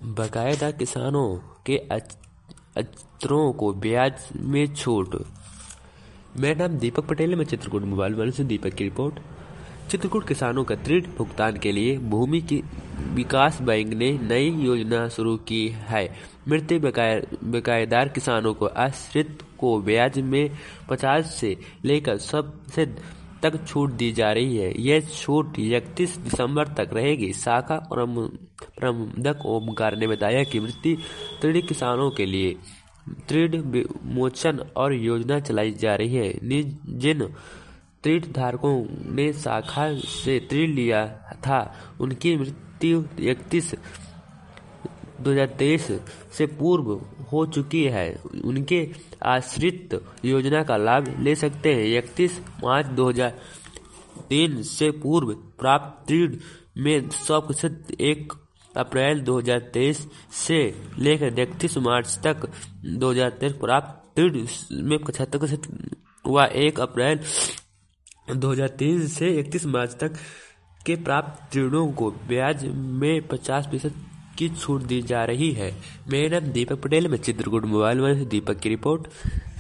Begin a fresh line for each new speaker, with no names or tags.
बाकायदा किसानों के अचरों को ब्याज में छूट। मेरा नाम दीपक पटेल है। मैं चित्रकूट मोबाइल वाले से दीपक की रिपोर्ट। चित्रकूट किसानों का ऋण भुगतान के लिए भूमि की विकास बैंक ने नई योजना शुरू की है। मृत बकायेदार किसानों को आश्रित को ब्याज में 50 से लेकर 100% तक छूट दी जा रही है। यह छूट 31 दिसंबर तक रहेगी। शाखा प्रबंधक ओमकार ने बताया कि मृत ऋणी किसानों के लिए ऋण विमोचन और योजना चलाई जा रही है। जिन ऋण धारकों ने शाखा से ऋण लिया था उनकी मृत्यु 31/2023 से पूर्व हो चुकी है। उनके आश्रित योजना का लाभ ले सकते हैं। 31 मार्च 2003 से पूर्व प्राप्त ऋण में 100%, 1 अप्रैल 2023 से लेकर 31 मार्च तक 2023 प्राप्त ऋण में 75% व 1 अप्रैल 2003 से 31 मार्च तक के प्राप्त ऋणों को ब्याज में 50% की छूट दी जा रही है। मेरा नाम दीपक पटेल है। मैं चित्रकूट मोबाइल वाले से दीपक की रिपोर्ट।